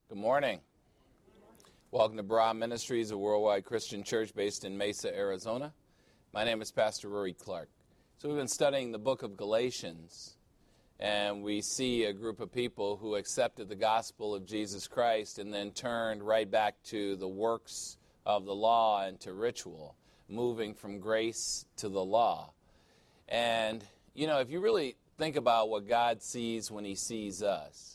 Good morning. Welcome to Bara Ministries, a worldwide Christian church based in Mesa, Arizona. My name is Pastor Rory Clark. So we've been studying the book of Galatians, and we see a group of people who accepted the gospel of Jesus Christ and then turned right back to the works of the law and to ritual, moving from grace to the law. And, you know, if you really think about what God sees when he sees us,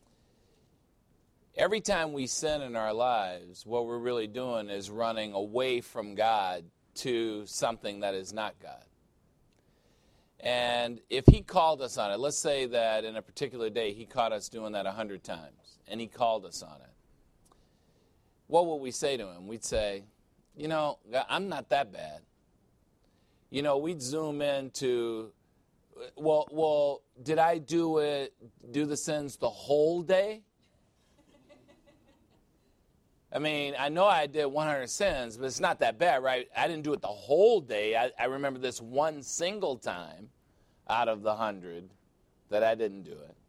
every time we sin in our lives, what we're really doing is running away from God to something that is not God. And if he called us on it, let's say that in a particular day he caught us doing that 100 times, and he called us on it, what would we say to him? We'd say, you know, I'm not that bad. You know, we'd zoom into, well, did I do the sins the whole day? I mean, I know I did 100 sins, but it's not that bad, right? I didn't do it the whole day. I remember this one single time out of the 100 that I didn't do it.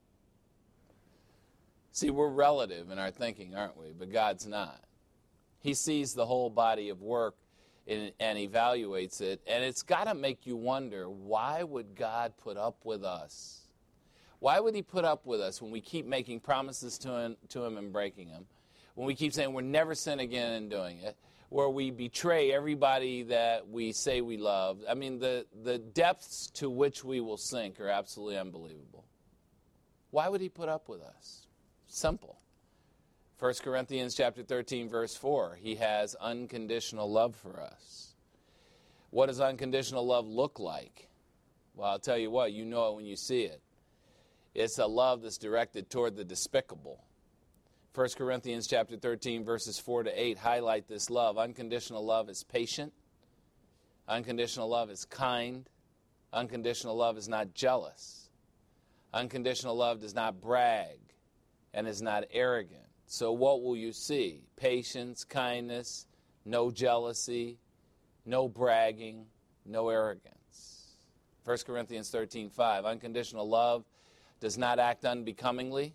See, we're relative in our thinking, aren't we? But God's not. He sees the whole body of work and evaluates it, and it's got to make you wonder, why would God put up with us? Why would he put up with us when we keep making promises to him and breaking them? When we keep saying we'll never sin again and doing it, where we betray everybody that we say we love. I mean, the depths to which we will sink are absolutely unbelievable. Why would he put up with us? Simple. 1 Corinthians chapter 13, verse 4, he has unconditional love for us. What does unconditional love look like? Well, I'll tell you what, you know it when you see it. It's a love that's directed toward the despicable. 1 Corinthians chapter 13, verses 4 to 8 highlight this love. Unconditional love is patient. Unconditional love is kind. Unconditional love is not jealous. Unconditional love does not brag and is not arrogant. So what will you see? Patience, kindness, no jealousy, no bragging, no arrogance. 1 Corinthians 13:5. Unconditional love does not act unbecomingly.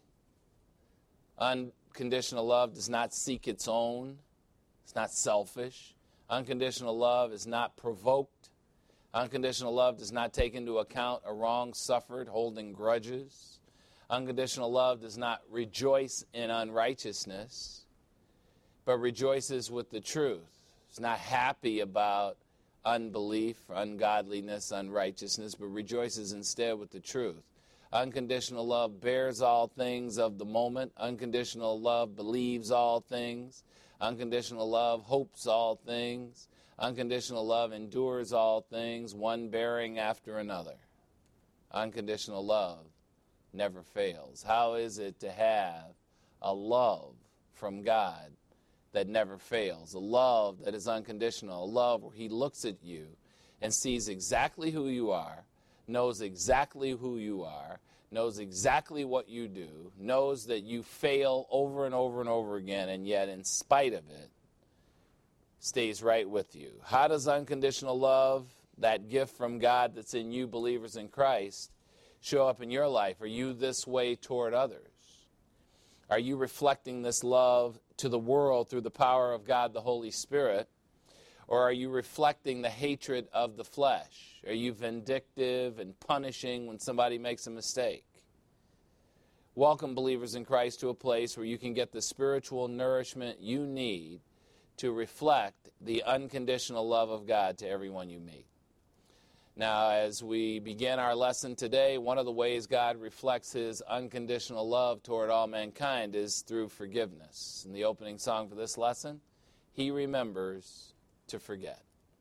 Unconditional love does not seek its own. It's not selfish. Unconditional love is not provoked. Unconditional love does not take into account a wrong suffered, holding grudges. Unconditional love does not rejoice in unrighteousness, but rejoices with the truth. It's not happy about unbelief, ungodliness, unrighteousness, but rejoices instead with the truth. Unconditional love bears all things of the moment. Unconditional love believes all things. Unconditional love hopes all things. Unconditional love endures all things, one bearing after another. Unconditional love never fails. How is it to have a love from God that never fails? A love that is unconditional. A love where he looks at you and sees exactly who you are, knows exactly who you are, knows exactly what you do, knows that you fail over and over and over again, and yet in spite of it, stays right with you. How does unconditional love, that gift from God that's in you, believers in Christ, show up in your life? Are you this way toward others? Are you reflecting this love to the world through the power of God, the Holy Spirit? Or are you reflecting the hatred of the flesh? Are you vindictive and punishing when somebody makes a mistake? Welcome, believers in Christ, to a place where you can get the spiritual nourishment you need to reflect the unconditional love of God to everyone you meet. Now, as we begin our lesson today, one of the ways God reflects his unconditional love toward all mankind is through forgiveness. In the opening song for this lesson, he remembers to forget.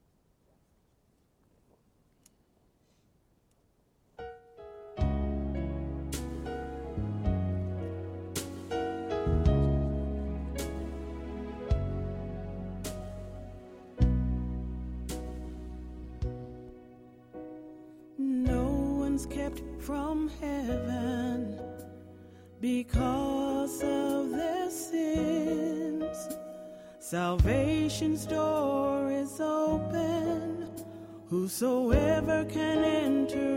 No one's kept from heaven because of their sins. Salvation's door is open, whosoever can enter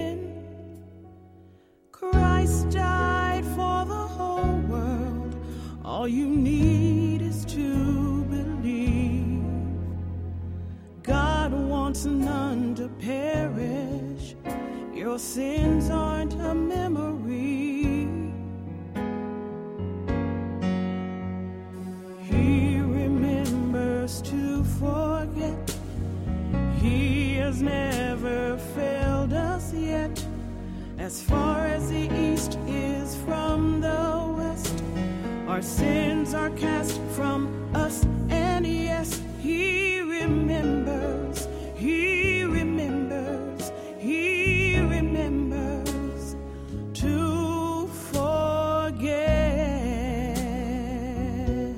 in. Christ died for the whole world All you need is to believe. God wants none to perish. Your sins aren't a memory. He remembers to forget. He has never failed us yet. As far as the east is from the west, our sins are cast from us, and yes, He remembers, He remembers, He remembers to forget.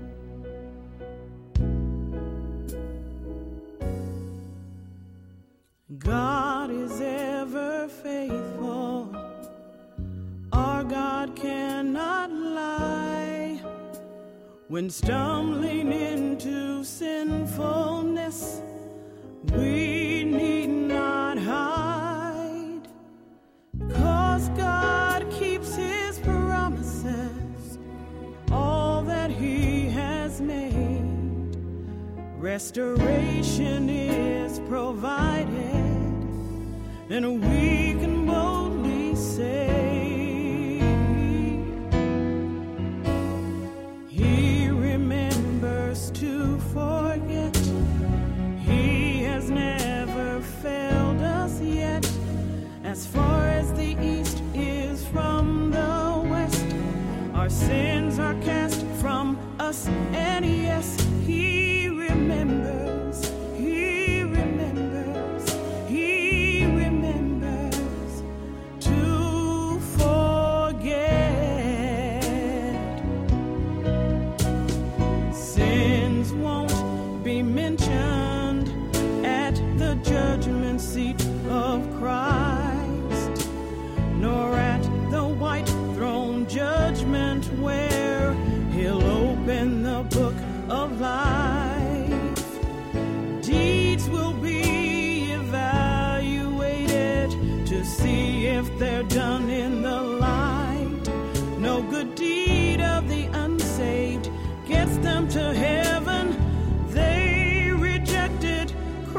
God is ever faithful. Our God cannot lie. When stumbling into sinfulness, we need not hide. 'Cause God keeps His promises, all that He has made. Restoration is provided, and we can boldly say, He remembers to forget. He has never failed us yet. As far as the east is from the west, our sins are cast from us, and yes, He remembers, He remembers, He remembers to forget. Sins won't be mentioned at the judgment seat of Christ, nor at the white throne judgment where He'll open the book of life. Deeds will be evaluated to see if they're done in the light. No good deed of the unsaved gets them to heaven. They rejected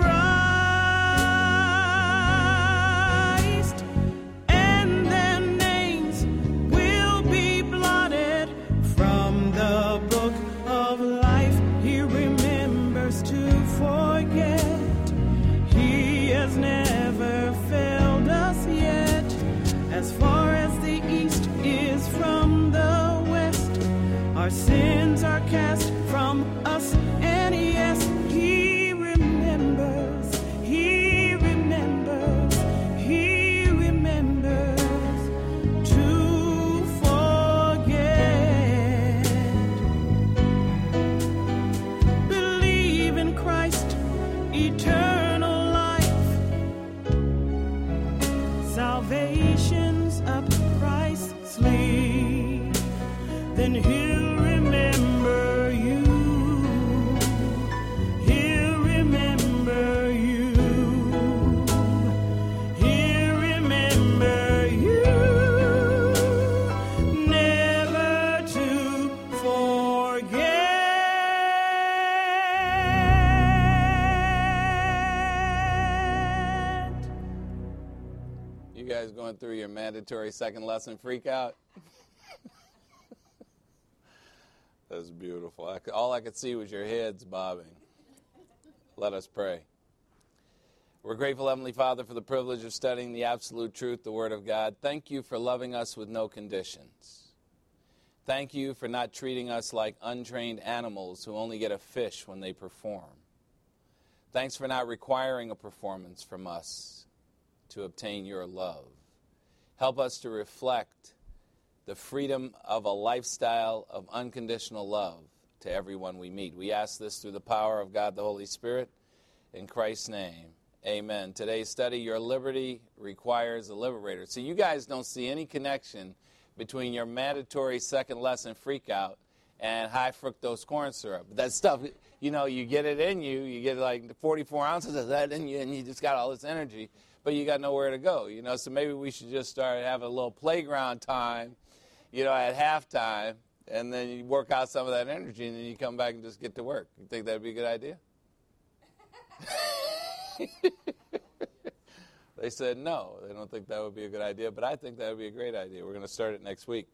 Christ, and their names will be blotted from the book of life. He remembers to forget. He has never failed us yet. As far as the east is from the west, our sins are cast from us, and yes, He remembers, He remembers, He remembers to forget. Believe in Christ, eternal life. Salvation's a priceless. Then He'll remember you. He'll remember you. He'll remember you. Never to forget. You guys going through your mandatory second lesson freak out? That's beautiful. All I could see was your heads bobbing. Let us pray. We're grateful, Heavenly Father, for the privilege of studying the absolute truth, the Word of God. Thank you for loving us with no conditions. Thank you for not treating us like untrained animals who only get a fish when they perform. Thanks for not requiring a performance from us to obtain your love. Help us to reflect the freedom of a lifestyle of unconditional love to everyone we meet. We ask this through the power of God the Holy Spirit. In Christ's name, amen. Today's study, your liberty requires a liberator. So you guys don't see any connection between your mandatory second lesson freak out and high fructose corn syrup. That stuff, you know, you get it in you. You get like 44 ounces of that in you, and you just got all this energy, but you got nowhere to go, So maybe we should just start having a little playground time, at halftime, and then you work out some of that energy, and then you come back and just get to work. You think that would be a good idea? They said no. They don't think that would be a good idea, but I think that would be a great idea. We're going to start it next week.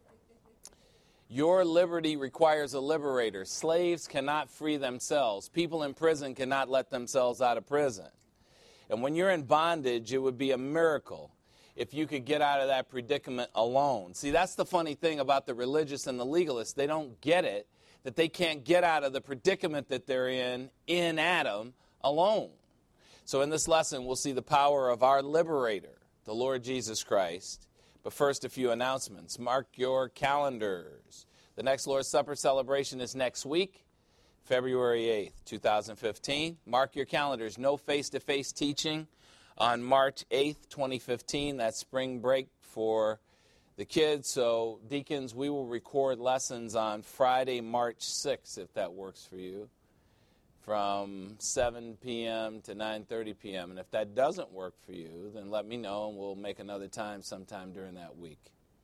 Your liberty requires a liberator. Slaves cannot free themselves. People in prison cannot let themselves out of prison. And when you're in bondage, it would be a miracle if you could get out of that predicament alone. See, that's the funny thing about the religious and the legalists. They don't get it, that they can't get out of the predicament that they're in Adam, alone. So in this lesson, we'll see the power of our liberator, the Lord Jesus Christ. But first, a few announcements. Mark your calendars. The next Lord's Supper celebration is next week, February 8th, 2015. Mark your calendars. No face-to-face teaching on March 8th, 2015. That's spring break for the kids. So, deacons, we will record lessons on Friday, March 6th, if that works for you, from 7 p.m. to 9:30 p.m. And if that doesn't work for you, then let me know, and we'll make another time sometime during that week.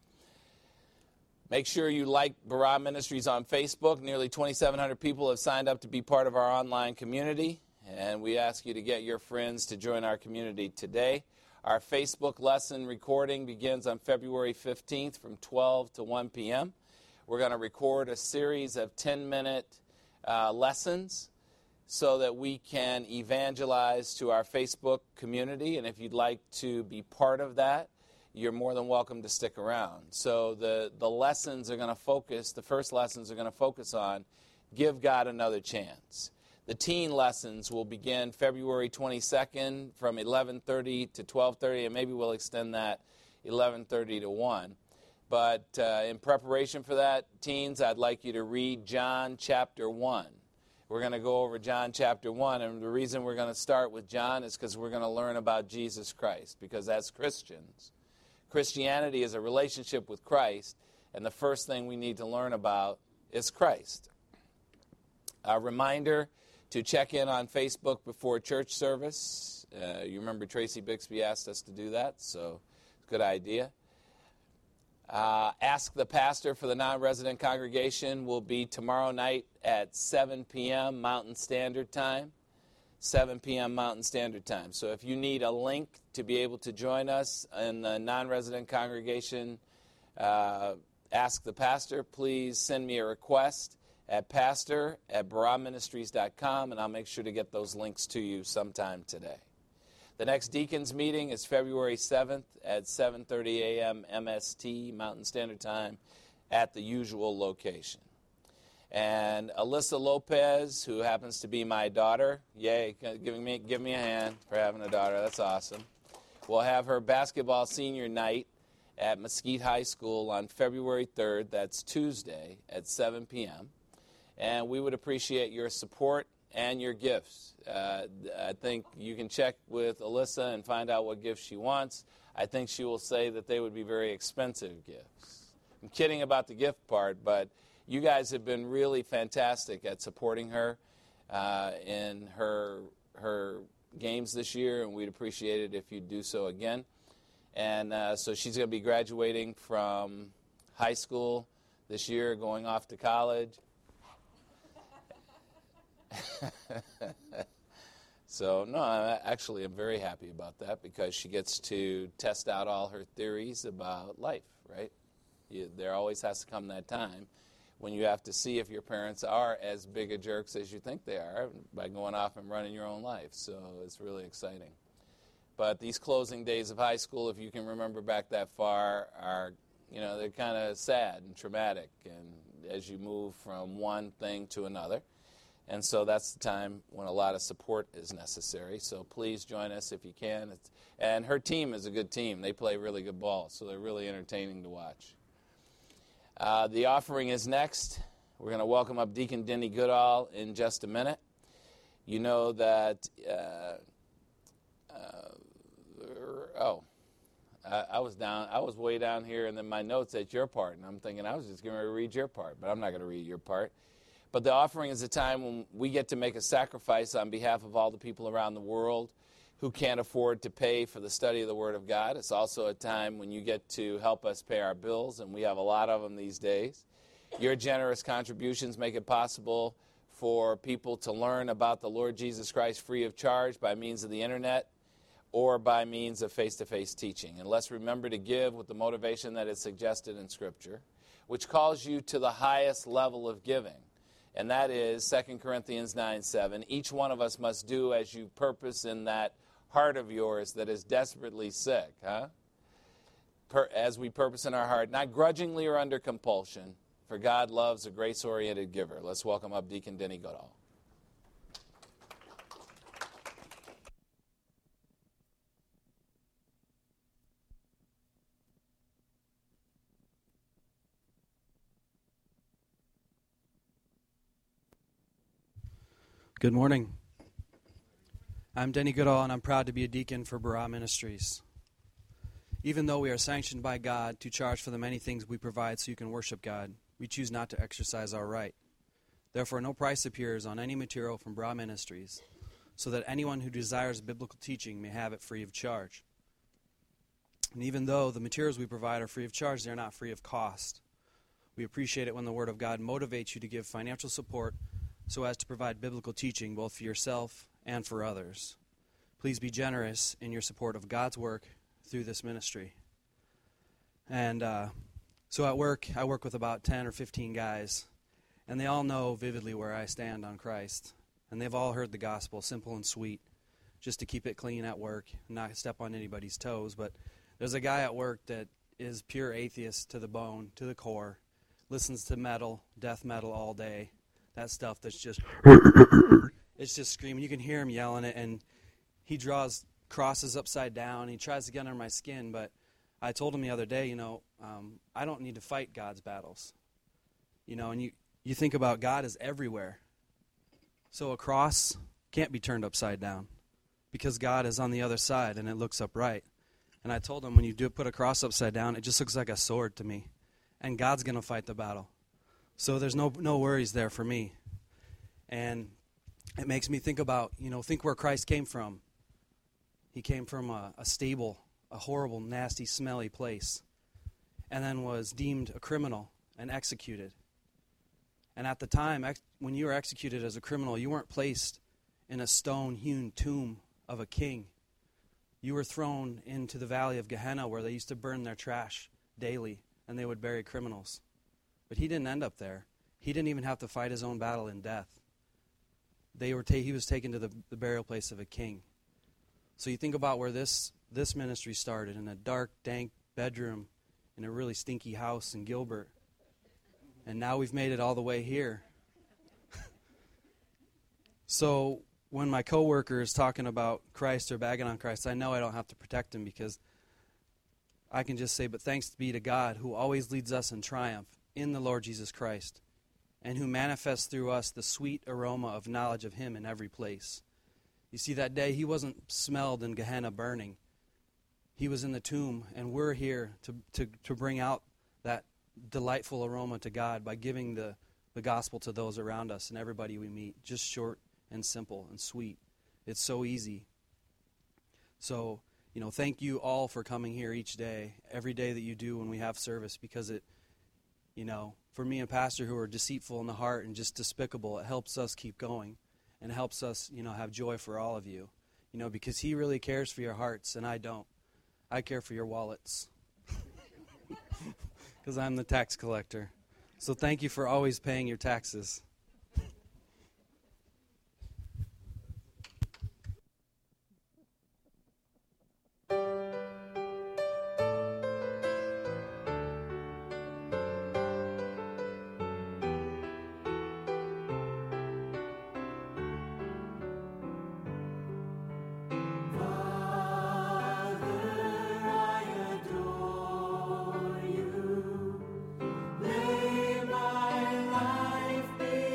Make sure you like Barah Ministries on Facebook. Nearly 2,700 people have signed up to be part of our online community, and we ask you to get your friends to join our community today. Our Facebook lesson recording begins on February 15th from 12 to 1 p.m. We're going to record a series of 10-minute lessons so that we can evangelize to our Facebook community. And if you'd like to be part of that, you're more than welcome to stick around. So the lessons are going to focus, the first lessons are going to focus on give God another chance. The teen lessons will begin February 22nd from 11:30 to 12:30, and maybe we'll extend that 11:30 to 1. But in preparation for that, teens, I'd like you to read John chapter 1. We're going to go over John chapter 1, and the reason we're going to start with John is because we're going to learn about Jesus Christ, because as Christians, Christianity is a relationship with Christ, and the first thing we need to learn about is Christ. A reminder to check in on Facebook before church service. You remember Tracy Bixby asked us to do that, so good idea. Ask the Pastor for the non-resident congregation will be tomorrow night at 7 p.m. Mountain Standard Time. 7 p.m. Mountain Standard Time. So if you need a link to be able to join us in the non-resident congregation, Ask the Pastor, please send me a request at pastor@barahministries.com, and I'll make sure to get those links to you sometime today. The next deacons meeting is February 7th at 7:30 a.m. MST, Mountain Standard Time, at the usual location. And Alyssa Lopez, who happens to be my daughter, yay, give me a hand for having a daughter, that's awesome. We'll have her basketball senior night at Mesquite High School on February 3rd, that's Tuesday, at 7 p.m. And we would appreciate your support and your gifts. I think you can check with Alyssa and find out what gifts she wants. I think she will say that they would be very expensive gifts. I'm kidding about the gift part, but you guys have been really fantastic at supporting her in her games this year, and we'd appreciate it if you'd do so again. And so she's going to be graduating from high school this year, going off to college. So, no, I'm very happy about that because she gets to test out all her theories about life, right? There always has to come that time when you have to see if your parents are as big a jerks as you think they are by going off and running your own life. So it's really exciting. But these closing days of high school, if you can remember back that far, are, they're kind of sad and traumatic, and as you move from one thing to another. And so that's the time when a lot of support is necessary. So please join us if you can. And her team is a good team. They play really good ball, so they're really entertaining to watch. The offering is next. We're going to welcome up Deacon Denny Goodall in just a minute. You know that, I was way down here, and then my notes at your part, and I'm thinking I was just going to read your part, but I'm not going to read your part. But the offering is a time when we get to make a sacrifice on behalf of all the people around the world who can't afford to pay for the study of the Word of God. It's also a time when you get to help us pay our bills, and we have a lot of them these days. Your generous contributions make it possible for people to learn about the Lord Jesus Christ free of charge by means of the internet or by means of face-to-face teaching. And let's remember to give with the motivation that is suggested in Scripture, which calls you to the highest level of giving. And that is 2 Corinthians 9:7. Each one of us must do as you purpose in that heart of yours that is desperately sick. As we purpose in our heart, not grudgingly or under compulsion, for God loves a grace-oriented giver. Let's welcome up Deacon Denny Goodall. Good morning. I'm Denny Goodall, and I'm proud to be a deacon for Barah Ministries. Even though we are sanctioned by God to charge for the many things we provide so you can worship God, we choose not to exercise our right. Therefore, no price appears on any material from Barah Ministries, so that anyone who desires biblical teaching may have it free of charge. And even though the materials we provide are free of charge, they are not free of cost. We appreciate it when the Word of God motivates you to give financial support so as to provide biblical teaching both for yourself and for others. Please be generous in your support of God's work through this ministry. And so at work, I work with about 10 or 15 guys, and they all know vividly where I stand on Christ. And they've all heard the gospel, simple and sweet, just to keep it clean at work, not step on anybody's toes. But there's a guy at work that is pure atheist to the bone, to the core, listens to metal, death metal all day. That stuff that's just, it's just screaming. You can hear him yelling it, and he draws crosses upside down. He tries to get under my skin, but I told him the other day, I don't need to fight God's battles. And you think about God is everywhere. So a cross can't be turned upside down because God is on the other side, and it looks upright. And I told him, when you do put a cross upside down, it just looks like a sword to me, and God's going to fight the battle. So there's no worries there for me. And it makes me think about, think where Christ came from. He came from a stable, a horrible, nasty, smelly place, and then was deemed a criminal and executed. And at the time, when you were executed as a criminal, you weren't placed in a stone-hewn tomb of a king. You were thrown into the valley of Gehenna, where they used to burn their trash daily, and they would bury criminals. But he didn't end up there. He didn't even have to fight his own battle in death. He was taken to the burial place of a king. So you think about where this ministry started, in a dark, dank bedroom in a really stinky house in Gilbert. And now we've made it all the way here. So when my coworker is talking about Christ or bagging on Christ, I know I don't have to protect him, because I can just say, but thanks be to God who always leads us in triumph in the Lord Jesus Christ, and who manifests through us the sweet aroma of knowledge of Him in every place. You see, that day he wasn't smelled in Gehenna burning. He was in the tomb, and we're here to bring out that delightful aroma to God by giving the gospel to those around us and everybody we meet. Just short and simple and sweet. It's so easy. So, thank you all for coming here each day, every day that you do when we have service, because it, for me and Pastor, who are deceitful in the heart and just despicable, it helps us keep going, and helps us, have joy for all of you, because He really cares for your hearts, and I don't. I care for your wallets, because I'm the tax collector. So thank you for always paying your taxes. May my life be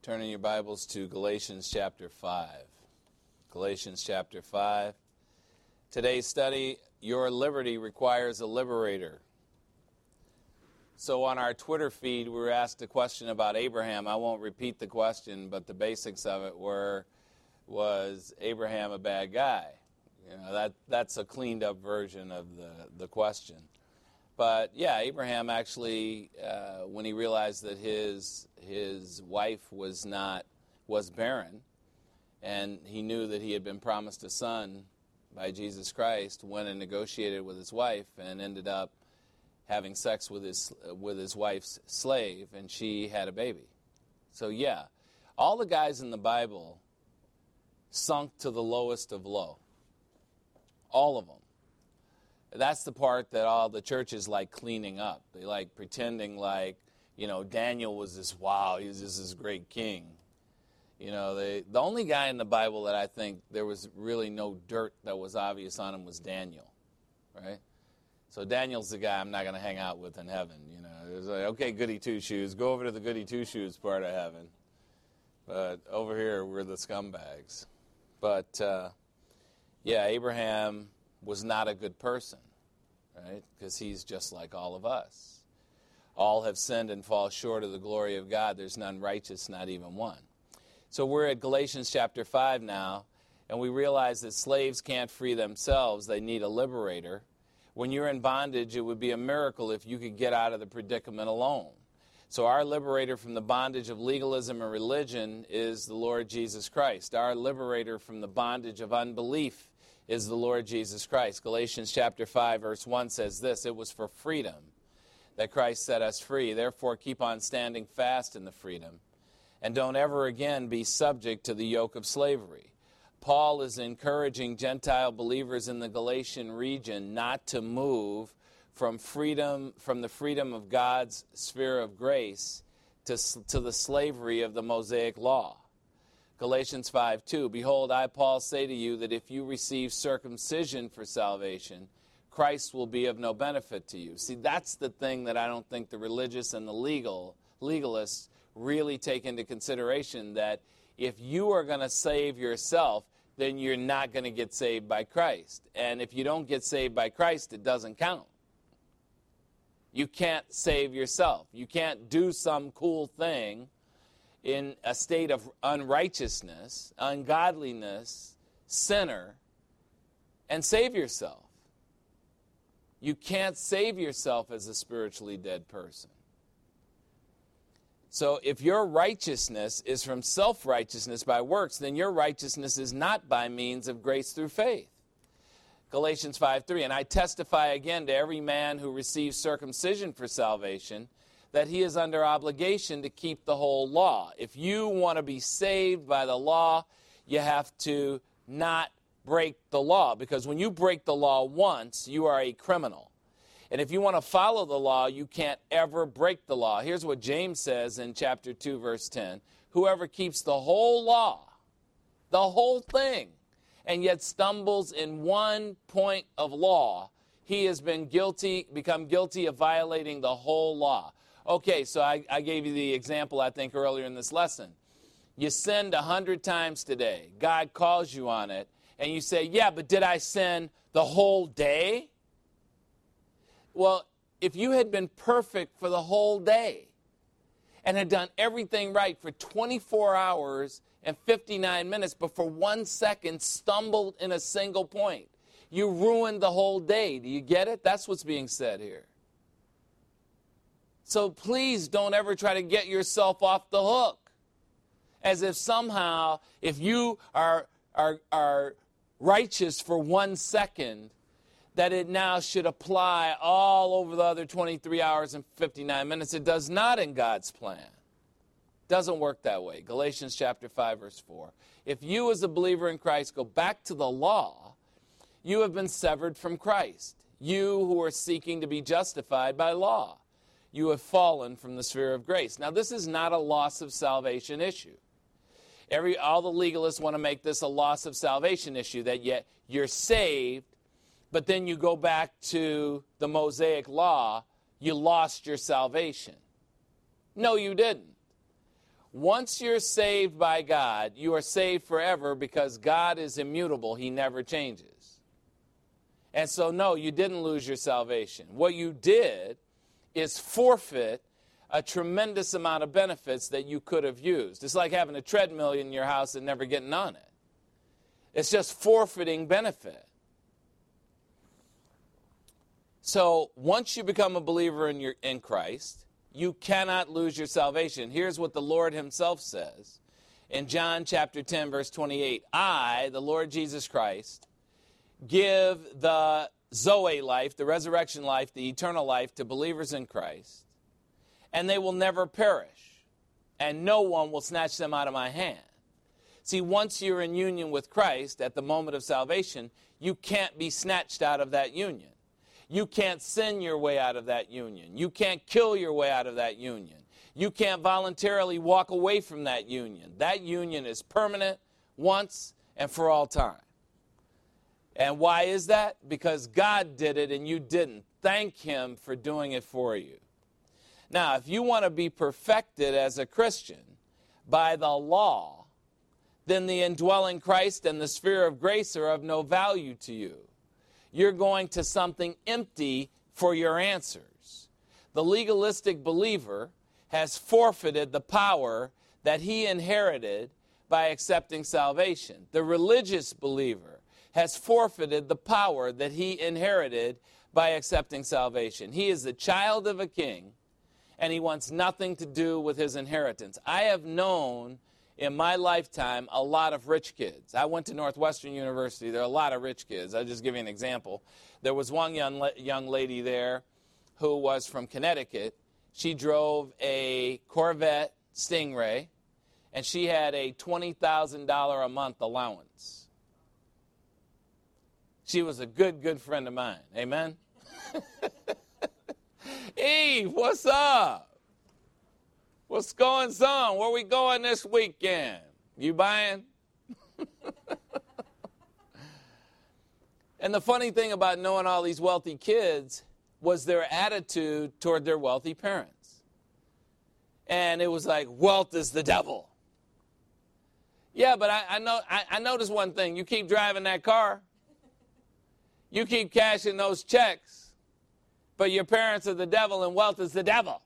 Turning your Bibles to Galatians chapter 5. Galatians chapter 5. Today's study, Your Liberty Requires a Liberator. So on our Twitter feed, we were asked a question about Abraham. I won't repeat the question, but the basics of it was Abraham a bad guy? You know, that's a cleaned up version of the question. But yeah, Abraham actually, when he realized that his wife was barren, and he knew that he had been promised a son by Jesus Christ, went and negotiated with his wife and ended up having sex with his wife's slave, and she had a baby. So yeah, all the guys in the Bible sunk to the lowest of low. All of them. That's the part that all the churches like cleaning up. They like pretending like, you know, Daniel was this, wow, he was just this great king. You know, the only guy in the Bible that I think there was really no dirt that was obvious on him was Daniel, right? So Daniel's the guy I'm not going to hang out with in heaven, you know. It's like, okay, goody two-shoes, go over to the goody two-shoes part of heaven. But over here, we're the scumbags. But, yeah, Abraham was not a good person, right? Because he's just like all of us. All have sinned and fall short of the glory of God. There's none righteous, not even one. So we're at Galatians chapter 5 now, and we realize that slaves can't free themselves. They need a liberator. When you're in bondage, it would be a miracle if you could get out of the predicament alone. So our liberator from the bondage of legalism and religion is the Lord Jesus Christ. Our liberator from the bondage of unbelief is the Lord Jesus Christ. Galatians chapter 5 verse 1 says this, "It was for freedom that Christ set us free. Therefore keep on standing fast in the freedom, and don't ever again be subject to the yoke of slavery." Paul is encouraging Gentile believers in the Galatian region not to move from the freedom of God's sphere of grace to the slavery of the Mosaic law. Galatians 5:2, "Behold, I, Paul, say to you that if you receive circumcision for salvation, Christ will be of no benefit to you." See, that's the thing that I don't think the religious and the legalists really take into consideration, that if you are going to save yourself, then you're not going to get saved by Christ. And if you don't get saved by Christ, it doesn't count. You can't save yourself. You can't do some cool thing in a state of unrighteousness, ungodliness, sinner, and save yourself. You can't save yourself as a spiritually dead person. So if your righteousness is from self-righteousness by works, then your righteousness is not by means of grace through faith. Galatians 5:3, "And I testify again to every man who receives circumcision for salvation, that he is under obligation to keep the whole law." If you want to be saved by the law, you have to not break the law, because when you break the law once, you are a criminal. And if you want to follow the law, you can't ever break the law. Here's what James says in chapter 2, verse 10. "Whoever keeps the whole law, the whole thing, and yet stumbles in one point of law, he has become guilty of violating the whole law." Okay, so I gave you the example, I think, earlier in this lesson. You sinned 100 times today. God calls you on it, and you say, "Yeah, but did I sin the whole day?" Well, if you had been perfect for the whole day and had done everything right for 24 hours and 59 minutes, but for 1 second stumbled in a single point, you ruined the whole day. Do you get it? That's what's being said here. So please don't ever try to get yourself off the hook, as if somehow if you are righteous for 1 second, that it now should apply all over the other 23 hours and 59 minutes. It does not in God's plan. It doesn't work that way. Galatians chapter 5, verse 4. "If you as a believer in Christ go back to the law, you have been severed from Christ. You who are seeking to be justified by law, you have fallen from the sphere of grace." Now, this is not a loss of salvation issue. All the legalists want to make this a loss of salvation issue, that yet you're saved, but then you go back to the Mosaic law, you lost your salvation. No, you didn't. Once you're saved by God, you are saved forever because God is immutable. He never changes. And so, no, you didn't lose your salvation. What you did is forfeit a tremendous amount of benefits that you could have used. It's like having a treadmill in your house and never getting on it. It's just forfeiting benefit. So once you become a believer in Christ, you cannot lose your salvation. Here's what the Lord himself says in John chapter 10, verse 28. I, the Lord Jesus Christ, give the Zoe life, the resurrection life, the eternal life to believers in Christ, and they will never perish, and no one will snatch them out of my hand. See, once you're in union with Christ at the moment of salvation, you can't be snatched out of that union. You can't sin your way out of that union. You can't kill your way out of that union. You can't voluntarily walk away from that union. That union is permanent, once and for all time. And why is that? Because God did it and you didn't. Thank him for doing it for you. Now, if you want to be perfected as a Christian by the law, then the indwelling Christ and the sphere of grace are of no value to you. You're going to something empty for your answers. The legalistic believer has forfeited the power that he inherited by accepting salvation. The religious believer has forfeited the power that he inherited by accepting salvation. He is the child of a king, and he wants nothing to do with his inheritance. I have known in my lifetime a lot of rich kids. I went to Northwestern University. There are a lot of rich kids. I'll just give you an example. There was one young lady there who was from Connecticut. She drove a Corvette Stingray, and she had a $20,000 a month allowance. She was a good friend of mine. Amen? Eve, what's up? What's going on? Where we going this weekend? You buying? And the funny thing about knowing all these wealthy kids was their attitude toward their wealthy parents. And it was like, wealth is the devil. Yeah, but I noticed one thing. You keep driving that car. You keep cashing those checks. But your parents are the devil and wealth is the devil.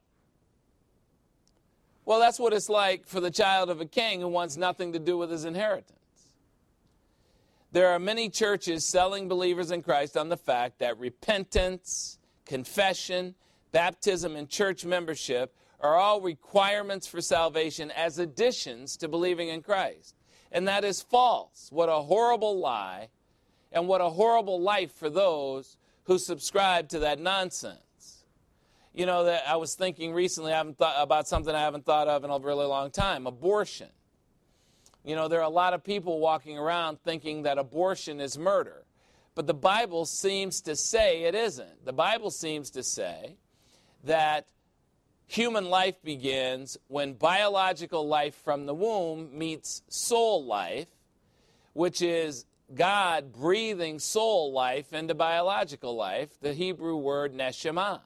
Well, that's what it's like for the child of a king who wants nothing to do with his inheritance. There are many churches selling believers in Christ on the fact that repentance, confession, baptism, and church membership are all requirements for salvation as additions to believing in Christ. And that is false. What a horrible lie, and what a horrible life for those who subscribe to that nonsense. You know, that I was thinking recently, I haven't thought about something I haven't thought of in a really long time, abortion. You know, there are a lot of people walking around thinking that abortion is murder. But the Bible seems to say it isn't. The Bible seems to say that human life begins when biological life from the womb meets soul life, which is God breathing soul life into biological life, the Hebrew word neshama.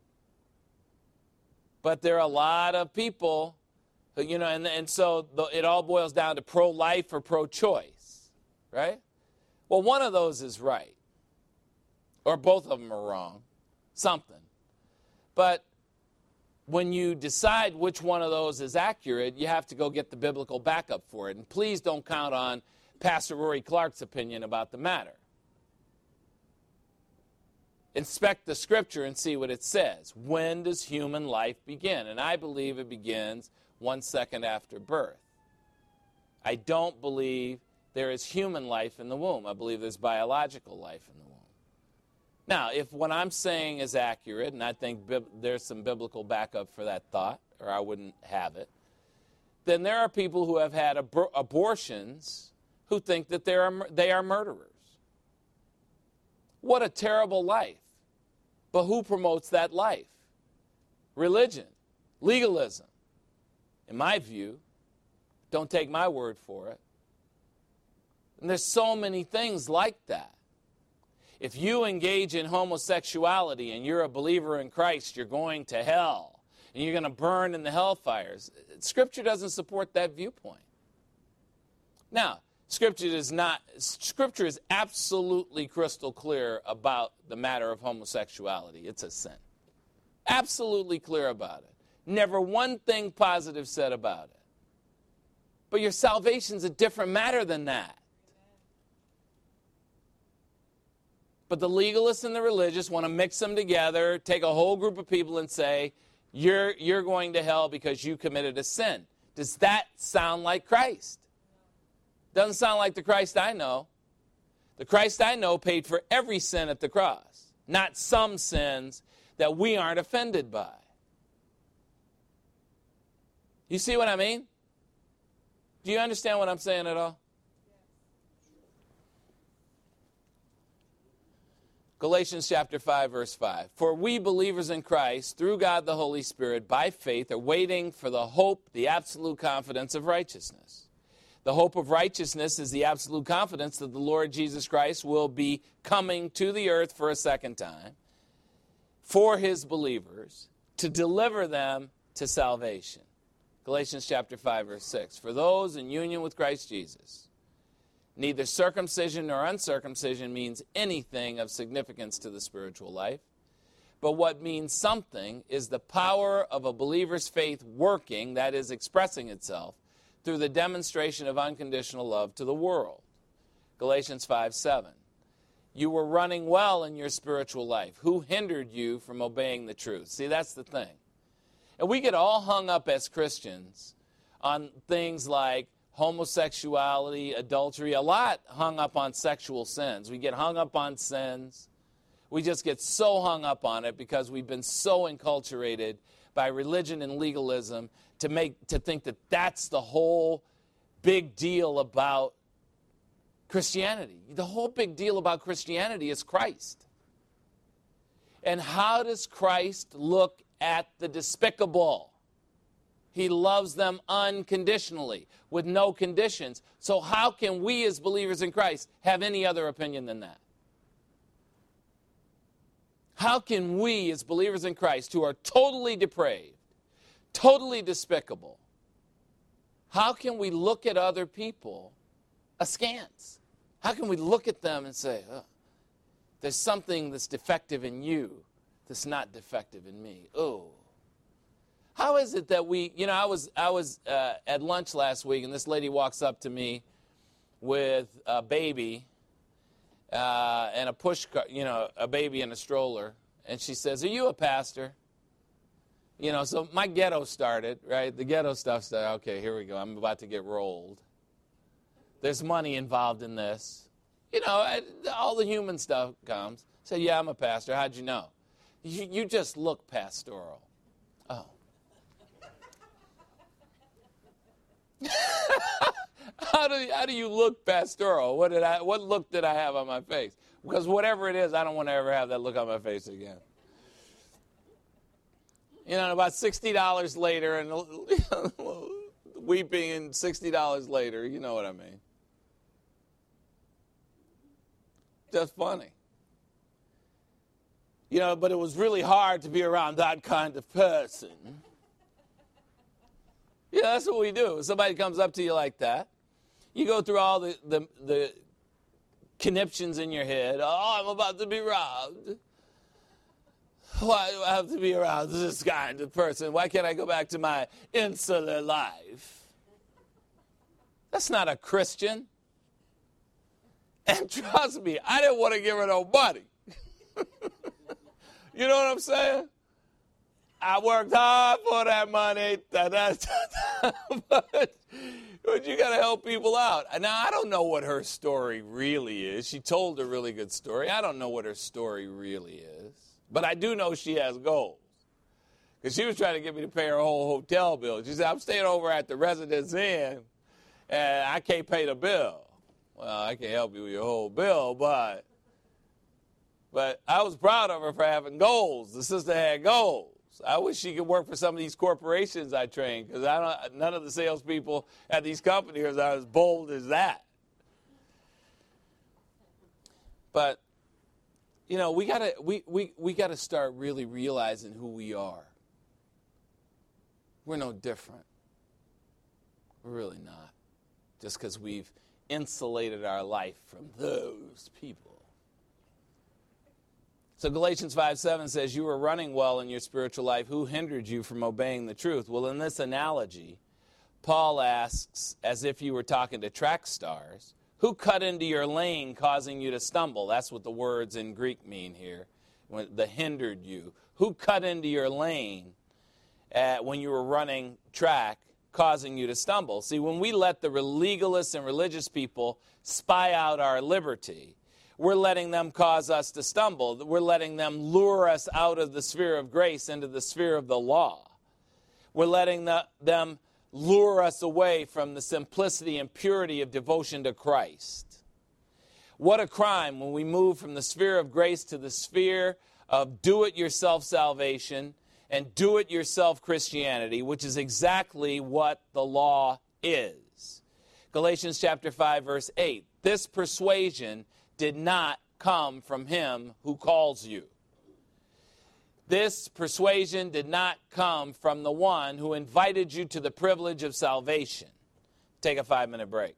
But there are a lot of people, you know, and so it all boils down to pro-life or pro-choice, right? Well, one of those is right, or both of them are wrong, something. But when you decide which one of those is accurate, you have to go get the biblical backup for it. And please don't count on Pastor Rory Clark's opinion about the matter. Inspect the scripture and see what it says. When does human life begin? And I believe it begins 1 second after birth. I don't believe there is human life in the womb. I believe there's biological life in the womb. Now, if what I'm saying is accurate, and I think there's some biblical backup for that thought, or I wouldn't have it, then there are people who have had abortions who think that they are murderers. What a terrible life. But who promotes that life? Religion, legalism. In my view, don't take my word for it. And there's so many things like that. If you engage in homosexuality and you're a believer in Christ, you're going to hell. and you're going to burn in the hellfires. Scripture doesn't support that viewpoint. Now, Scripture is absolutely crystal clear about the matter of homosexuality. It's a sin. Absolutely clear about it. Never one thing positive said about it. But your salvation's a different matter than that. But the legalists and the religious want to mix them together, take a whole group of people and say, you're going to hell because you committed a sin. Does that sound like Christ? Doesn't sound like the Christ I know. The Christ I know paid for every sin at the cross, not some sins that we aren't offended by. You see what I mean? Do you understand what I'm saying at all? Galatians chapter 5, verse 5. For we believers in Christ, through God the Holy Spirit, by faith, are waiting for the hope, the absolute confidence of righteousness. The hope of righteousness is the absolute confidence that the Lord Jesus Christ will be coming to the earth for a second time for his believers to deliver them to salvation. Galatians chapter 5, verse 6. For those in union with Christ Jesus, neither circumcision nor uncircumcision means anything of significance to the spiritual life. But what means something is the power of a believer's faith working, that is, expressing itself, through the demonstration of unconditional love to the world. Galatians 5:7. You were running well in your spiritual life. Who hindered you from obeying the truth? See, that's the thing. And we get all hung up as Christians on things like homosexuality, adultery, a lot hung up on sexual sins. We get hung up on sins. We just get so hung up on it because we've been so enculturated by religion and legalism to think that that's the whole big deal about Christianity. The whole big deal about Christianity is Christ. And how does Christ look at the despicable? He loves them unconditionally, with no conditions. So how can we as believers in Christ have any other opinion than that? How can we as believers in Christ, who are totally depraved, totally despicable, how can we look at other people askance? How can we look at them and say, oh, there's something that's defective in you that's not defective in me? Oh. How is it that I was at lunch last week, and this lady walks up to me with a baby and a push car, a baby in a stroller, and she says, "Are you a pastor?" So my ghetto started, right? The ghetto stuff started. Okay, here we go. I'm about to get rolled. There's money involved in this. All the human stuff comes. I said, "Yeah, I'm a pastor. How'd you know?" You just look pastoral. Oh. How do you look pastoral? What look did I have on my face? Because whatever it is, I don't want to ever have that look on my face again. About $60 later, and weeping, and $60 later, you know what I mean. Just funny. But it was really hard to be around that kind of person. Yeah, that's what we do. If somebody comes up to you like that, you go through all the conniptions in your head. Oh, I'm about to be robbed. Why do I have to be around this kind of person? Why can't I go back to my insular life? That's not a Christian. And trust me, I didn't want to give her no money. You know what I'm saying? I worked hard for that money. But you got to help people out. Now, I don't know what her story really is. She told a really good story. I don't know what her story really is. But I do know she has goals. Because she was trying to get me to pay her whole hotel bill. She said, I'm staying over at the Residence Inn, and I can't pay the bill. Well, I can't help you with your whole bill, but I was proud of her for having goals. The sister had goals. I wish she could work for some of these corporations I trained, because none of the salespeople at these companies are as bold as that. But we gotta start really realizing who we are. We're no different. We're really not. Just because we've insulated our life from those people. So Galatians 5:7 says, you were running well in your spiritual life. Who hindered you from obeying the truth? Well, in this analogy, Paul asks, as if you were talking to track stars, who cut into your lane causing you to stumble? That's what the words in Greek mean here, when the hindered you. Who cut into your lane when you were running track, causing you to stumble? See, when we let the legalists and religious people spy out our liberty, we're letting them cause us to stumble. We're letting them lure us out of the sphere of grace into the sphere of the law. We're letting them lure us away from the simplicity and purity of devotion to Christ. What a crime when we move from the sphere of grace to the sphere of do-it-yourself salvation and do-it-yourself Christianity, which is exactly what the law is. Galatians chapter 5, verse 8. This persuasion did not come from him who calls you. This persuasion did not come from the one who invited you to the privilege of salvation. Take a 5-minute break.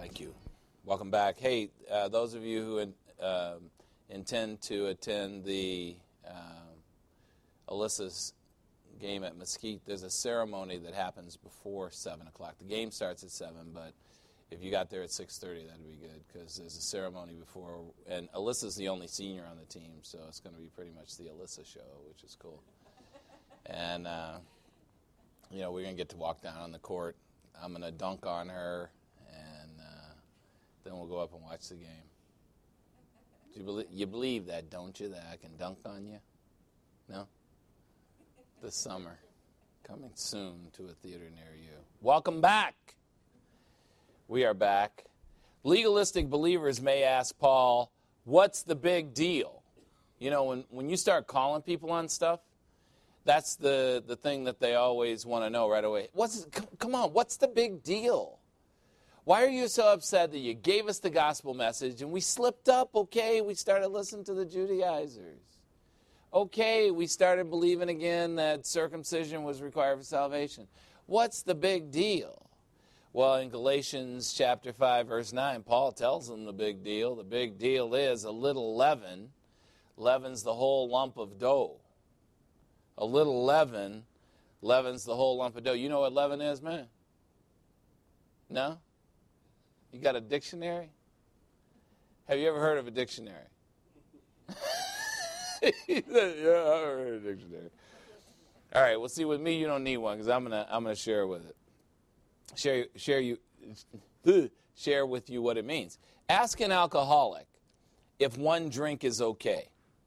Thank you. Welcome back. Hey, those of you who intend to attend the Alyssa's game at Mesquite, there's a ceremony that happens before 7 o'clock. The game starts at 7, but if you got there at 6:30, that'd be good, because there's a ceremony before. And Alyssa's the only senior on the team, so it's going to be pretty much the Alyssa show, which is cool. And, we're going to get to walk down on the court. I'm going to dunk on her, and then we'll go up and watch the game. You believe that, don't you, that I can dunk on you? No? This summer. Coming soon to a theater near you. Welcome back. We are back. Legalistic believers may ask Paul, what's the big deal? You know, when you start calling people on stuff, that's the thing that they always want to know right away. Come on, what's the big deal? Why are you so upset that you gave us the gospel message and we slipped up, okay? We started listening to the Judaizers. Okay, we started believing again that circumcision was required for salvation. What's the big deal? Well, in Galatians chapter 5, verse 9, Paul tells them the big deal. The big deal is a little leaven leavens the whole lump of dough. A little leaven leavens the whole lump of dough. You know what leaven is, man? No? You got a dictionary? Have you ever heard of a dictionary? He said, yeah, I've heard of a dictionary. All right, well, see, with me, you don't need one, because I'm gonna share with it. Share with you what it means. Ask an alcoholic if one drink is okay.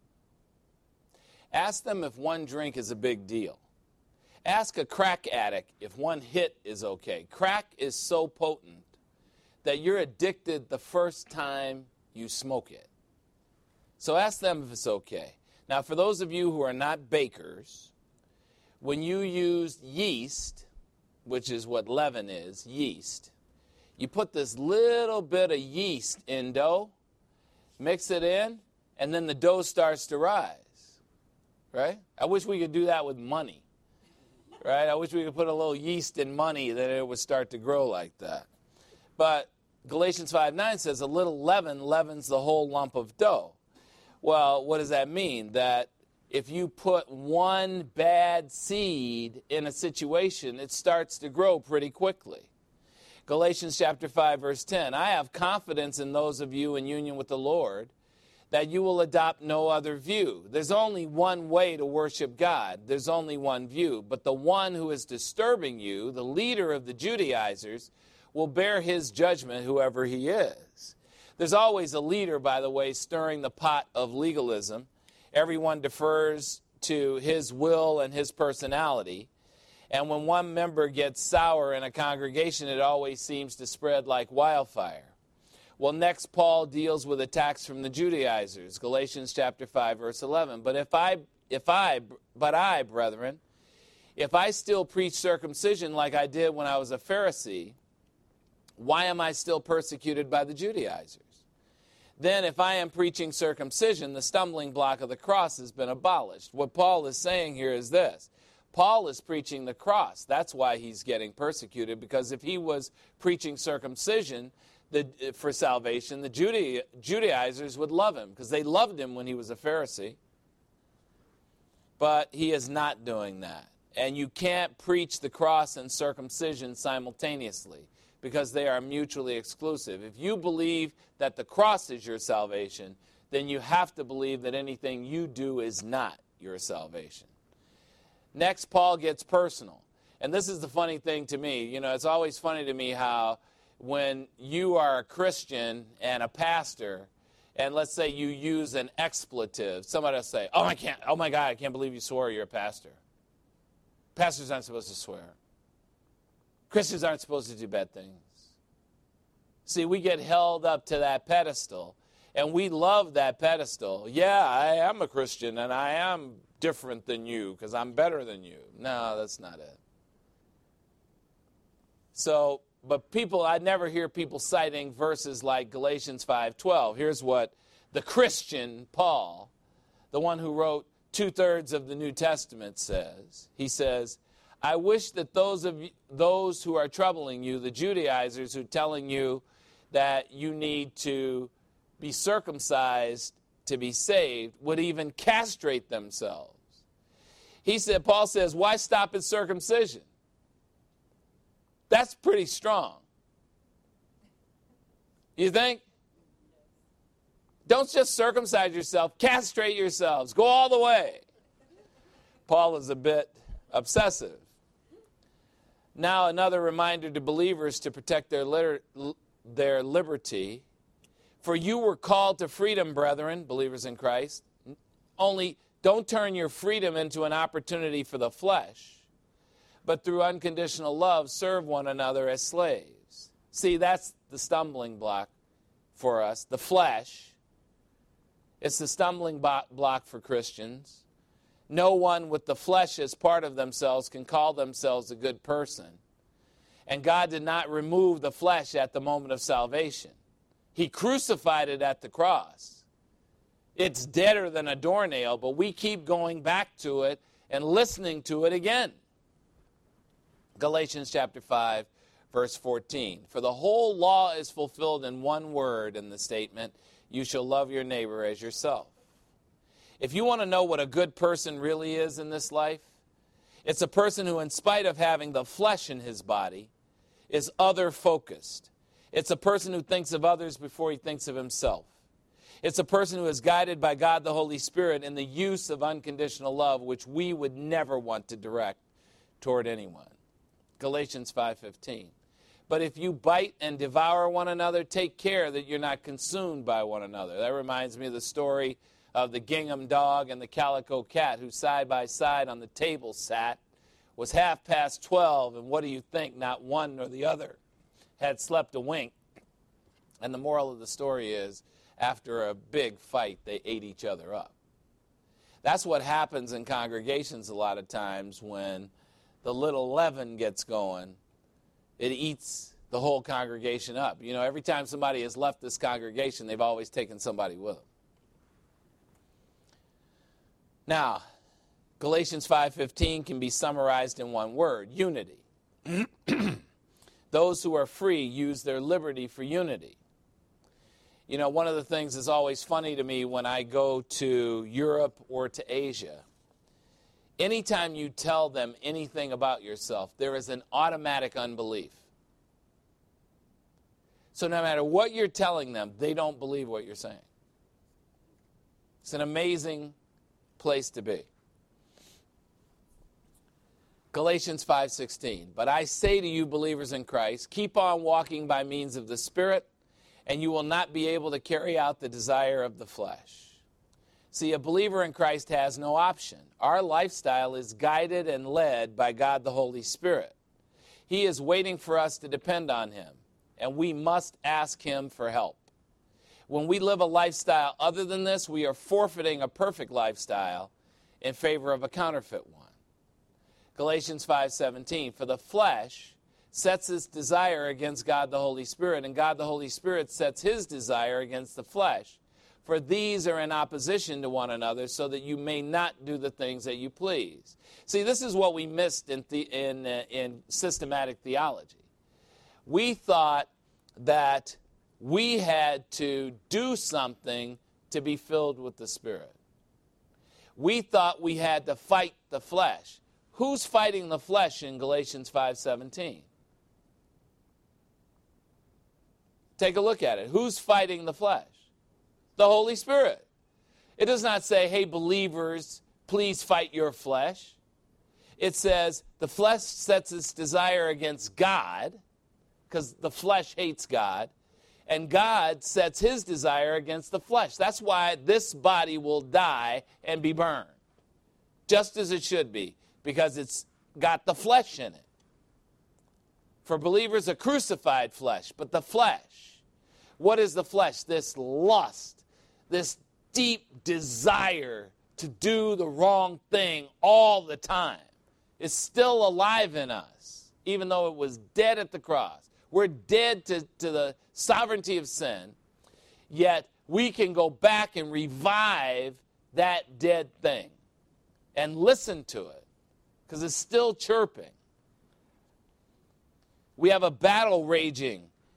Ask them if one drink is a big deal. Ask a crack addict if one hit is okay. Crack is so potent that you're addicted the first time you smoke it. So ask them if it's okay. Now, for those of you who are not bakers, when you use yeast, which is what leaven is, yeast, you put this little bit of yeast in dough, mix it in, and then the dough starts to rise, right? I wish we could do that with money, right? I wish we could put a little yeast in money, that it would start to grow like that. But Galatians 5:9 says a little leaven leavens the whole lump of dough. Well, what does that mean? That if you put one bad seed in a situation, it starts to grow pretty quickly. Galatians chapter 5, verse 10, I have confidence in those of you in union with the Lord that you will adopt no other view. There's only one way to worship God. There's only one view. But the one who is disturbing you, the leader of the Judaizers, will bear his judgment, whoever he is. There's always a leader, by the way, stirring the pot of legalism. Everyone defers to his will and his personality. And when one member gets sour in a congregation, it always seems to spread like wildfire. Well, next, Paul deals with attacks from the Judaizers. Galatians chapter 5, verse 11. But I, brethren, if I still preach circumcision like I did when I was a Pharisee, why am I still persecuted by the Judaizers? Then if I am preaching circumcision, the stumbling block of the cross has been abolished. What Paul is saying here is this. Paul is preaching the cross. That's why he's getting persecuted, because if he was preaching circumcision for salvation, the Judaizers would love him, because they loved him when he was a Pharisee. But he is not doing that. And you can't preach the cross and circumcision simultaneously, because they are mutually exclusive. If you believe that the cross is your salvation, then you have to believe that anything you do is not your salvation. Next, Paul gets personal. And this is the funny thing to me. You know, it's always funny to me how when you are a Christian and a pastor, and let's say you use an expletive, somebody will say, oh my God, I can't believe you swore, you're a pastor. Pastors aren't supposed to swear. Christians aren't supposed to do bad things. See, we get held up to that pedestal, and we love that pedestal. Yeah, I am a Christian, and I am different than you because I'm better than you. No, that's not it. So, but I never hear people citing verses like Galatians 5:12. Here's what the Christian Paul, the one who wrote 2/3 of the New Testament, says. He says, I wish that those who are troubling you, the Judaizers who are telling you that you need to be circumcised to be saved would even castrate themselves. Paul says, why stop at circumcision? That's pretty strong. You think? Don't just circumcise yourself, castrate yourselves. Go all the way. Paul is a bit obsessive. Now, another reminder to believers to protect their liberty. For you were called to freedom, brethren, believers in Christ. Only don't turn your freedom into an opportunity for the flesh, but through unconditional love, serve one another as slaves. See, that's the stumbling block for us, the flesh. It's the stumbling block for Christians. No one with the flesh as part of themselves can call themselves a good person. And God did not remove the flesh at the moment of salvation. He crucified it at the cross. It's deader than a doornail, but we keep going back to it and listening to it again. Galatians chapter 5, verse 14. For the whole law is fulfilled in one word in the statement, you shall love your neighbor as yourself. If you want to know what a good person really is in this life, it's a person who, in spite of having the flesh in his body, is other-focused. It's a person who thinks of others before he thinks of himself. It's a person who is guided by God the Holy Spirit in the use of unconditional love, which we would never want to direct toward anyone. Galatians 5:15. But if you bite and devour one another, take care that you're not consumed by one another. That reminds me of the story of the gingham dog and the calico cat who side by side on the table sat. It was 12:30, and what do you think? Not one nor the other had slept a wink. And the moral of the story is, after a big fight, they ate each other up. That's what happens in congregations a lot of times when the little leaven gets going. It eats the whole congregation up. You know, every time somebody has left this congregation, they've always taken somebody with them. Now, Galatians 5:15 can be summarized in one word, unity. Those who are free use their liberty for unity. You know, one of the things that's always funny to me when I go to Europe or to Asia, anytime you tell them anything about yourself, there is an automatic unbelief. So no matter what you're telling them, they don't believe what you're saying. It's an amazing place to be. Galatians 5:16. But I say to you, believers in Christ, keep on walking by means of the Spirit, and you will not be able to carry out the desire of the flesh. See, a believer in Christ has no option. Our lifestyle is guided and led by God the Holy Spirit. He is waiting for us to depend on Him, and we must ask Him for help. When we live a lifestyle other than this, we are forfeiting a perfect lifestyle in favor of a counterfeit one. Galatians 5:17, for the flesh sets its desire against God the Holy Spirit, and God the Holy Spirit sets His desire against the flesh. For these are in opposition to one another, so that you may not do the things that you please. See, this is what we missed in systematic theology. We thought that we had to do something to be filled with the Spirit. We thought we had to fight the flesh. Who's fighting the flesh in Galatians 5:17? Take a look at it. Who's fighting the flesh? The Holy Spirit. It does not say, hey, believers, please fight your flesh. It says the flesh sets its desire against God, because the flesh hates God, and God sets His desire against the flesh. That's why this body will die and be burned, just as it should be, because it's got the flesh in it. For believers, a crucified flesh, but the flesh. What is the flesh? This lust, this deep desire to do the wrong thing all the time is still alive in us, even though it was dead at the cross. We're dead to the sovereignty of sin, yet we can go back and revive that dead thing and listen to it, because it's still chirping. We have a battle raging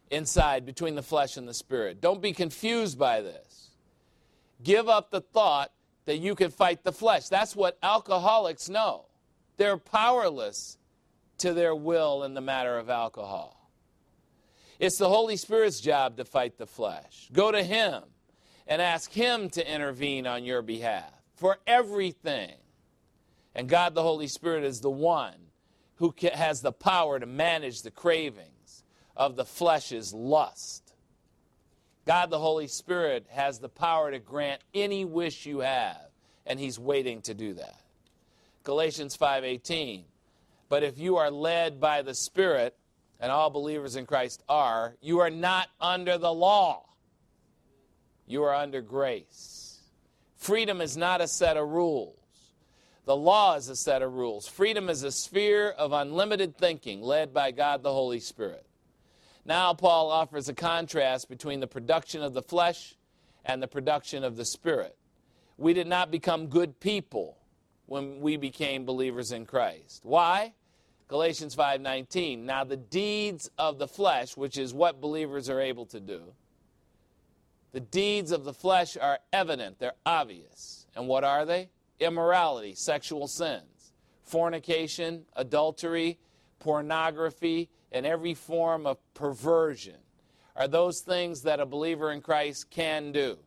inside between the flesh and the spirit. Don't be confused by this. Give up the thought that you can fight the flesh. That's what alcoholics know. They're powerless to their will in the matter of alcohol. It's the Holy Spirit's job to fight the flesh. Go to Him and ask Him to intervene on your behalf for everything. And God the Holy Spirit is the one who has the power to manage the cravings of the flesh's lust. God the Holy Spirit has the power to grant any wish you have, and He's waiting to do that. Galatians 5:18, but if you are led by the Spirit, and all believers in Christ are, you are not under the law. You are under grace. Freedom is not a set of rules. The law is a set of rules. Freedom is a sphere of unlimited thinking led by God the Holy Spirit. Now Paul offers a contrast between the production of the flesh and the production of the Spirit. We did not become good people when we became believers in Christ. Why? Galatians 5:19, now the deeds of the flesh, which is what believers are able to do, the deeds of the flesh are evident, they're obvious. And what are they? Immorality, sexual sins, fornication, adultery, pornography, and every form of perversion are those things that a believer in Christ can do.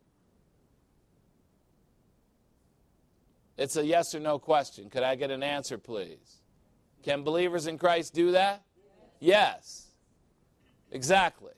It's a yes or no question. Could I get an answer, please? Can believers in Christ do that? Yes. Exactly.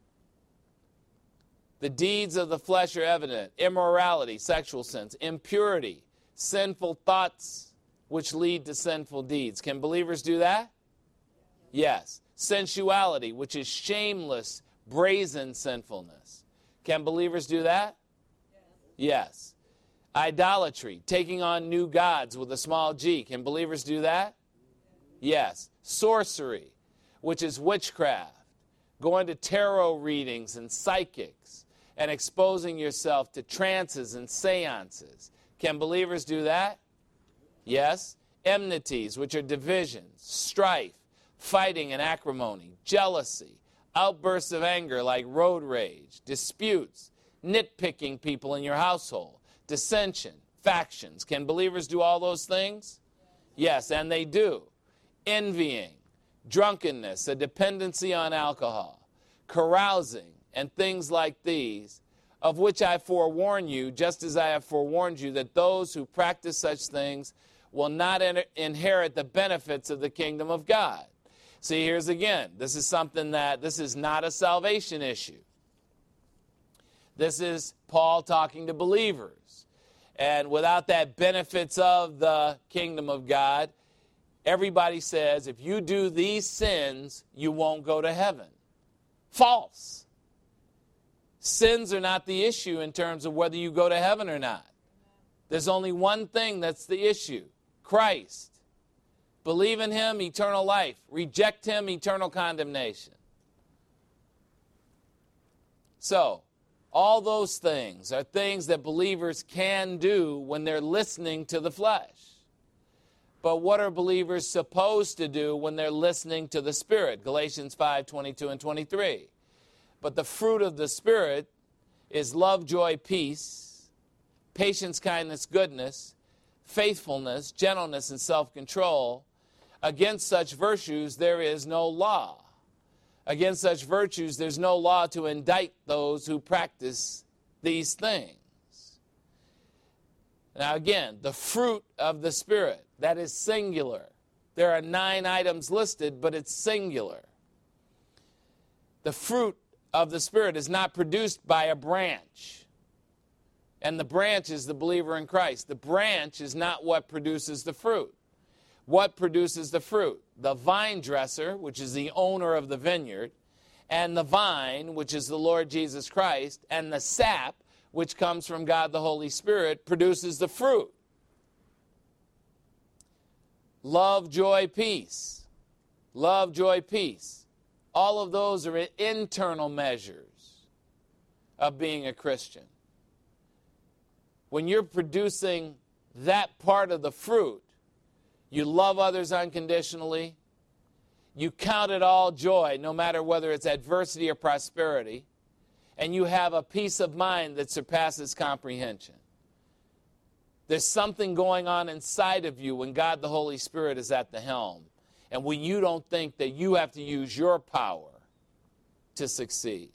The deeds of the flesh are evident. Immorality, sexual sins, impurity, sinful thoughts which lead to sinful deeds. Can believers do that? Yes. Sensuality, which is shameless, brazen sinfulness. Can believers do that? Yes. Idolatry, taking on new gods with a small g. Can believers do that? Yes. Sorcery, which is witchcraft, going to tarot readings and psychics and exposing yourself to trances and seances. Can believers do that? Yes. Enmities, which are divisions, strife, fighting and acrimony, jealousy, outbursts of anger like road rage, disputes, nitpicking people in your household, dissension, factions. Can believers do all those things? Yes, and they do. Envying, drunkenness, a dependency on alcohol, carousing, and things like these, of which I forewarn you, just as I have forewarned you, that those who practice such things will not inherit the benefits of the kingdom of God. See, here's again, this is not a salvation issue. This is Paul talking to believers. And without that benefits of the kingdom of God, everybody says, if you do these sins, you won't go to heaven. False. Sins are not the issue in terms of whether you go to heaven or not. There's only one thing that's the issue: Christ. Believe in Him, eternal life. Reject Him, eternal condemnation. So, all those things are things that believers can do when they're listening to the flesh. But what are believers supposed to do when they're listening to the Spirit? Galatians 5:22 and 23. But the fruit of the Spirit is love, joy, peace, patience, kindness, goodness, faithfulness, gentleness, and self-control. Against such virtues there is no law. Against such virtues there's no law to indict those who practice these things. Now again, the fruit of the Spirit, that is singular. There are 9 items listed, but it's singular. The fruit of the Spirit is not produced by a branch. And the branch is the believer in Christ. The branch is not what produces the fruit. What produces the fruit? The vine dresser, which is the owner of the vineyard, and the vine, which is the Lord Jesus Christ, and the sap, which comes from God the Holy Spirit, produces the fruit. Love, joy, peace. Love, joy, peace. All of those are internal measures of being a Christian. When you're producing that part of the fruit, you love others unconditionally, You count it all joy, no matter whether it's adversity or prosperity, and you have a peace of mind that surpasses comprehension. There's something going on inside of you when God the Holy Spirit is at the helm, and when you don't think that you have to use your power to succeed.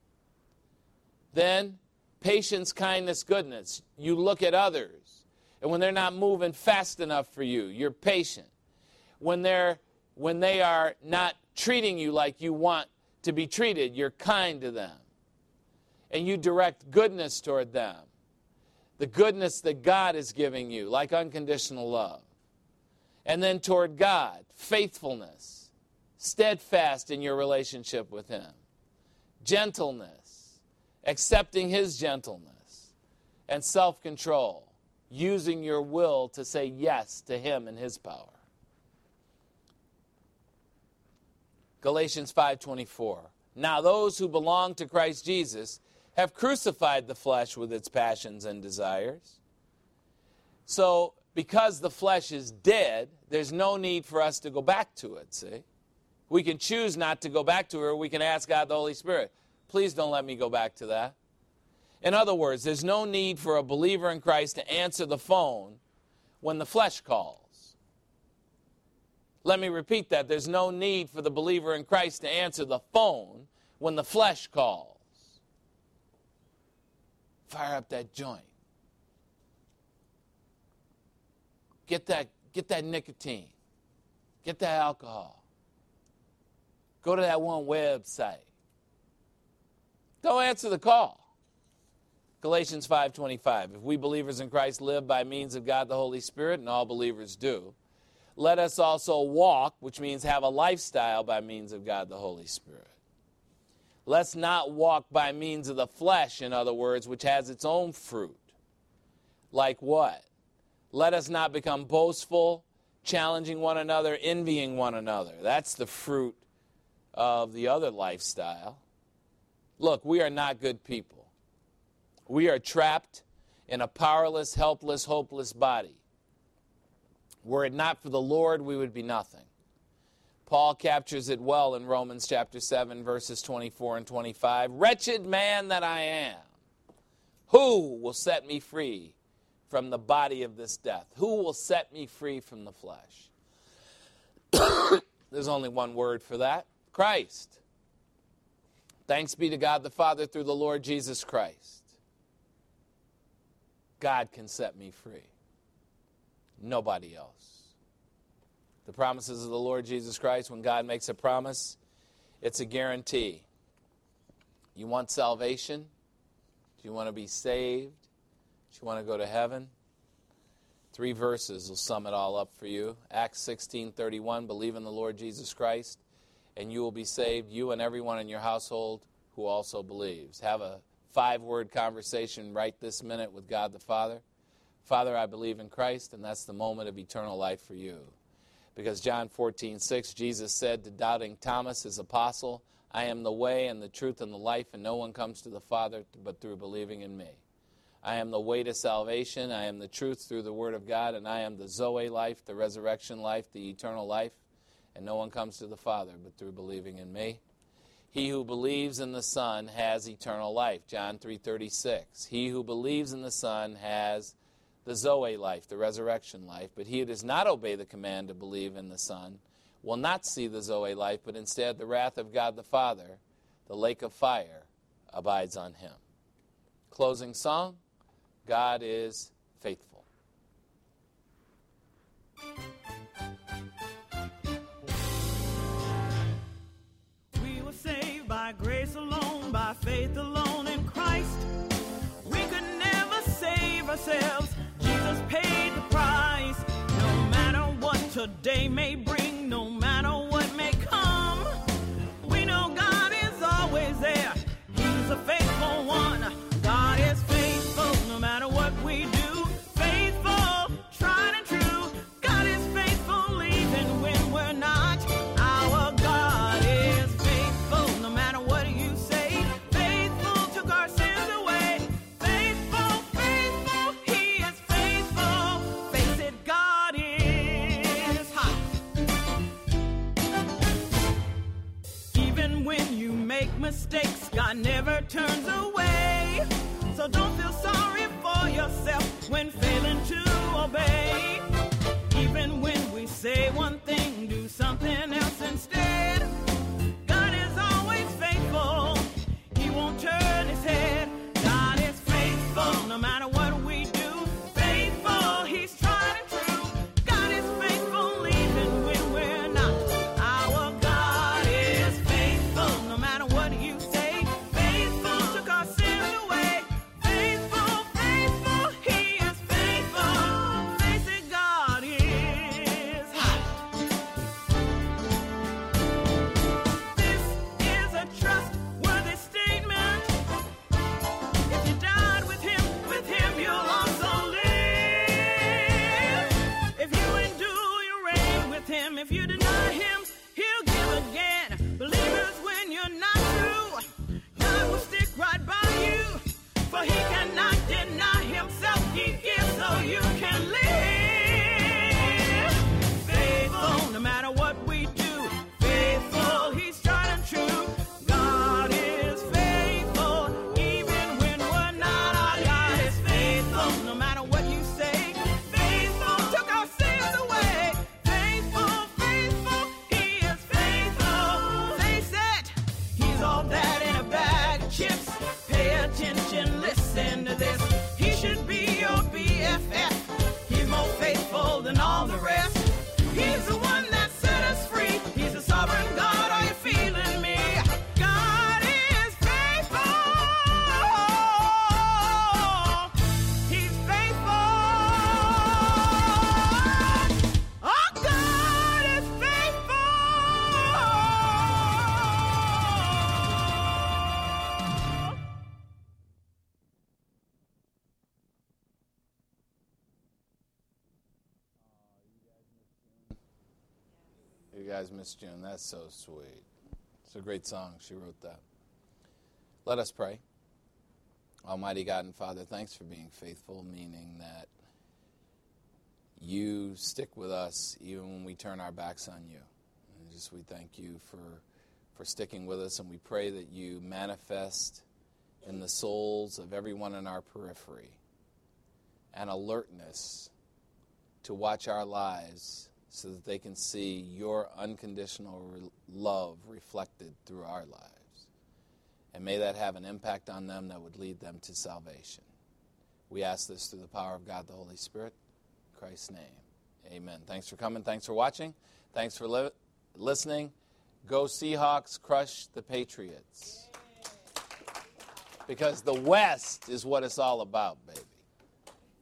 Then, patience, kindness, goodness. You look at others, and when they're not moving fast enough for you, you're patient. When they are not treating you like you want to be treated, you're kind to them. And you direct goodness toward them. The goodness that God is giving you, like unconditional love. And then toward God, faithfulness, steadfast in your relationship with Him. Gentleness, accepting His gentleness. And self-control, using your will to say yes to Him and His power. Galatians 5:24. Now those who belong to Christ Jesus have crucified the flesh with its passions and desires. So, because the flesh is dead, there's no need for us to go back to it, see? We can choose not to go back to it, or we can ask God the Holy Spirit, please don't let me go back to that. In other words, there's no need for a believer in Christ to answer the phone when the flesh calls. Let me repeat that. There's no need for the believer in Christ to answer the phone when the flesh calls. Fire up that joint. Get that nicotine. Get that alcohol. Go to that one website. Don't answer the call. Galatians 5:25. If we believers in Christ live by means of God the Holy Spirit, and all believers do, let us also walk, which means have a lifestyle, by means of God the Holy Spirit. Let's not walk by means of the flesh, in other words, which has its own fruit. Like what? Let us not become boastful, challenging one another, envying one another. That's the fruit of the other lifestyle. Look, we are not good people. We are trapped in a powerless, helpless, hopeless body. Were it not for the Lord, we would be nothing. Paul captures it well in Romans chapter 7, verses 24 and 25. Wretched man that I am, who will set me free from the body of this death? Who will set me free from the flesh? There's only one word for that: Christ. Thanks be to God the Father through the Lord Jesus Christ. God can set me free. Nobody else. The promises of the Lord Jesus Christ, when God makes a promise, it's a guarantee. You want salvation? Do you want to be saved? Do you want to go to heaven? 3 verses will sum it all up for you. Acts 16:31, believe in the Lord Jesus Christ, and you will be saved, you and everyone in your household who also believes. Have a 5-word conversation right this minute with God the Father. Father, I believe in Christ, and that's the moment of eternal life for you. Because John 14:6, Jesus said to doubting Thomas, his apostle, I am the way and the truth and the life, and no one comes to the Father but through believing in me. I am the way to salvation, I am the truth through the Word of God, and I am the Zoe life, the resurrection life, the eternal life, and no one comes to the Father but through believing in me. He who believes in the Son has eternal life, John 3:36. He who believes in the Son has the Zoe life, the resurrection life, but he who does not obey the command to believe in the Son will not see the Zoe life, but instead the wrath of God the Father, the lake of fire, abides on him. Closing song, God is faithful. We were saved by grace alone, by faith alone in Christ. We could never save ourselves. Jesus paid the price. No matter what today may bring, no matter what may come, we know God is always there. He's a faithful one. God is faithful no matter what we do. Faithful, tried and true. God is faithful even when we're not. Our God is faithful no matter what you say. Faithful took our sins away. Faithful, faithful, He is faithful. Face it, God is hot. when you make mistakes, God never turns away. So don't feel sorry for yourself when failing to obey. Even when we say one thing, do something else instead. God is always faithful. He won't turn his head. God is faithful no matter what we do. Faithful, he's tried and true. God is faithful even when we're not. Our God is faithful no matter what you say. Faithful, took our sins away. Faithful, faithful, he is faithful. Face it, God is. This is a trustworthy statement. If you died with him you'll also live. If you endure your reign with him, if you deny him, he'll give again. Believers, when you're not true, God will stick right by you. For he cannot deny himself. He gives so you can live. Faithful, no matter what we do. Faithful, he's tried and true. God is faithful, even when we're not. Our God is faithful, no matter what you say. Faithful, took our sins away. Faithful, faithful, he is faithful. Face it, he's all that in a bag of chips. Pay attention, listen to this. He should be your BFF. He's more faithful than all the rest. He's the one that set us free. He's a sovereign God. Are you feeling me? God is faithful. He's faithful. Our God is faithful. You guys miss June. That's so sweet. It's a great song. She wrote that. Let us pray. Almighty God and Father, thanks for being faithful, meaning that you stick with us even when we turn our backs on you. And just we thank you for sticking with us, and we pray that you manifest in the souls of everyone in our periphery an alertness to watch our lives so that they can see your unconditional love reflected through our lives. And may that have an impact on them that would lead them to salvation. We ask this through the power of God, the Holy Spirit. In Christ's name, amen. Thanks for coming. Thanks for watching. Thanks for listening. Go Seahawks, crush the Patriots. Because the West is what it's all about, baby.